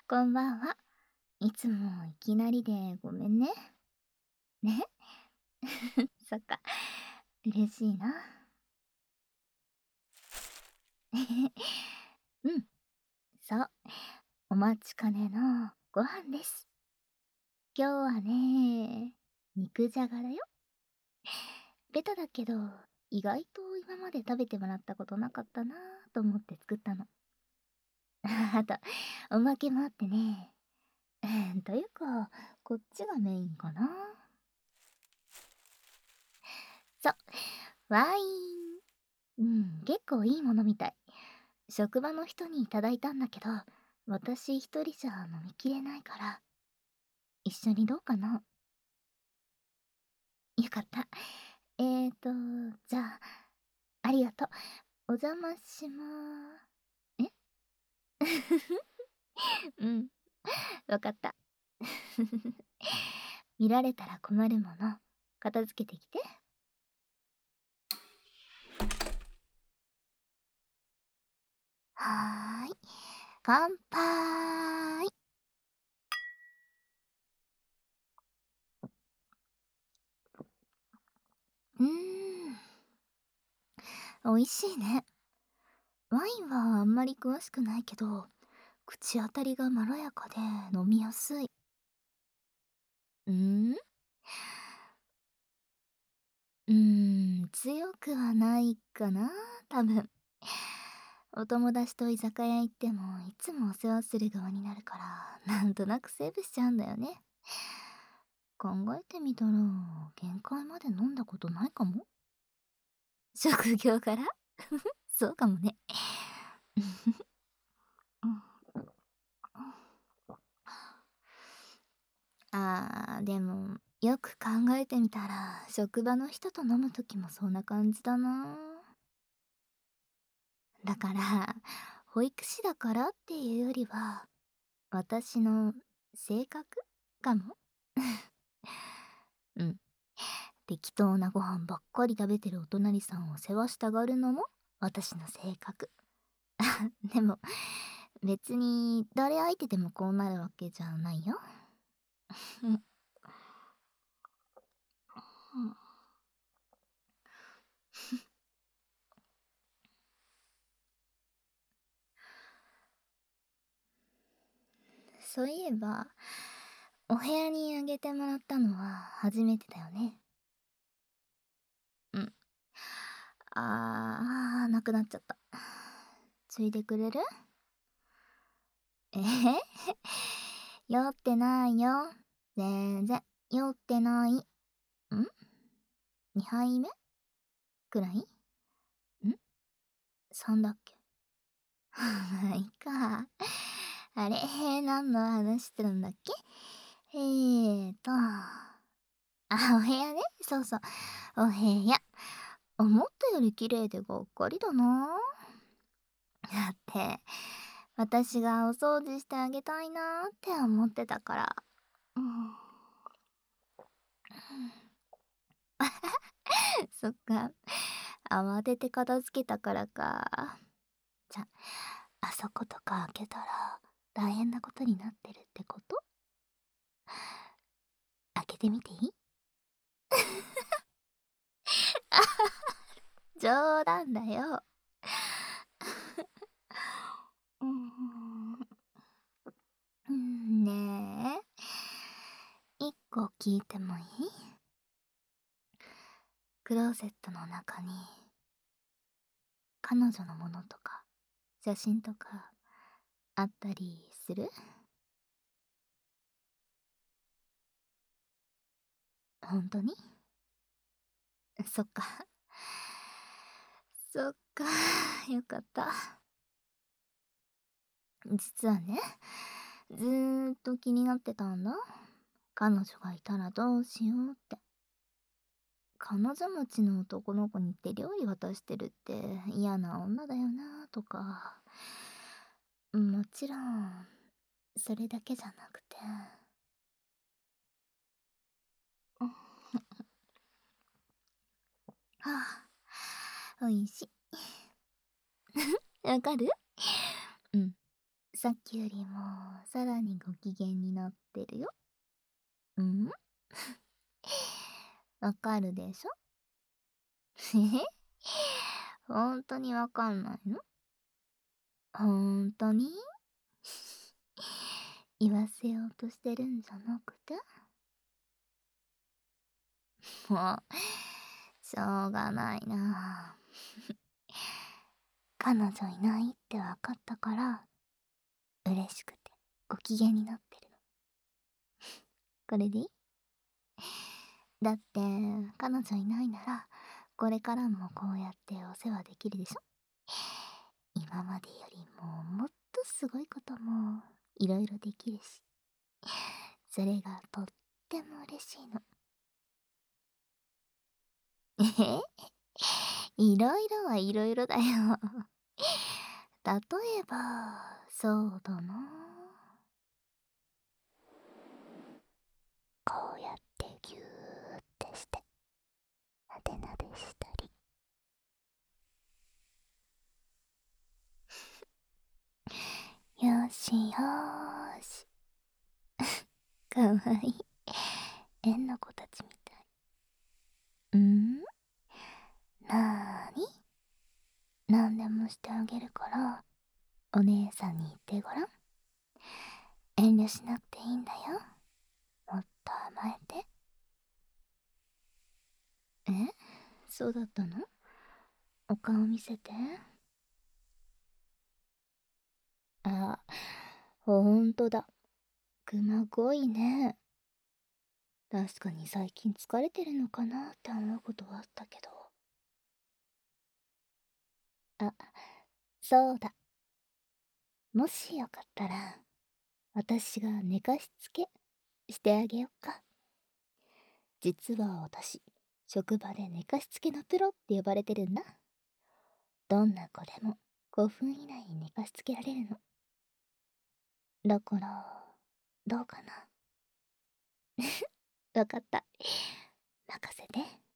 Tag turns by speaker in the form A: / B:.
A: こんばんは。いつもいきなりでごめんね。ねそっか。嬉しいな。うん、そう。お待ちかねのご飯です。今日はね、肉じゃがだよ。ベタだけど、意外と今まで食べてもらったことなかったなぁと思って作ったの。あと、おまけもあってね。というか、こっちがメインかな。そう、ワイン。結構いいものみたい。職場の人にいただいたんだけど、私一人じゃ飲みきれないから、一緒にどうかな。よかった。じゃあ、ありがとう。お邪魔しまー。うん、わかった。見られたら困るもの、片付けてきて。はーい。乾杯。うーん、美味しいね。ワインはあんまり詳しくないけど、口当たりがまろやかで飲みやすい。うん、強くはないかな、多分。お友達と居酒屋行ってもいつもお世話する側になるから、なんとなくセーブしちゃうんだよね。考えてみたら、限界まで飲んだことないかも。職業柄そうかもね。でも、よく考えてみたら、職場の人と飲むときもそんな感じだな。だから、保育士だからっていうよりは、私の性格かも。うん。適当なご飯ばっかり食べてるお隣さんを世話したがるのも私の性格。でも、別に誰相手でもこうなるわけじゃないよ。うんそういえば、お部屋にあげてもらったのは初めてだよね。うん。なくなっちゃった。ついでくれる？酔ってないよ。全然、酔ってない。2杯目くらい？3だっけ？まあ、いいか。あれ、何の話してるんだっけ？お部屋ね。そうそう。お部屋。思ったより綺麗でがっかりだな。だって、私がお掃除してあげたいなって思ってたから。うん。そっか。慌てて片付けたからか。じゃ、あそことか開けたら大変なことになってるってこと？開けてみていい？冗談だよ。うーん。ねえ。一個聞いてもいい？クローゼットの中に彼女のものとか写真とかあったりする？本当に？そっか。そっか。よかった。実はね、ずーっと気になってたんだ。彼女がいたらどうしようって。彼女持ちの男の子に手料理渡してるって嫌な女だよなとか。もちろん、それだけじゃなくて。はあ、おいしい。わかる？うん。 さっきよりもさらにご機嫌になってるよ。うん。わかるでしょ？え、ほんとにわかんないの？ほんとに？言わせようとしてるんじゃなくて？もう、しょうがないな。彼女いないってわかったから、嬉しくてご機嫌になってるの。これでいい？だって、彼女いないなら、これからもこうやってお世話できるでしょ？今までよりももっとすごいこともいろいろできるし、それがとっても嬉しいの。え、いろいろはいろいろだよ。例えば、そうだな。こうやってギューってして、なでなでしたり。よしよーし。かわいい。縁の子たちみたい。なーに？なんでもしてあげるから、お姉さんに言ってごらん。遠慮しなくていいんだよ。もっと甘えて。え、そうだったの？お顔見せて。あ、ほんとだ。くまごいね。確かに最近疲れてるのかなって思うことはあったけど。あ、そうだ。もしよかったら、私が寝かしつけしてあげよっか。実は私、職場で寝かしつけのプロって呼ばれてるんだ。どんな子でも5分以内に寝かしつけられるの。だから、どうかな？わかった。任せて。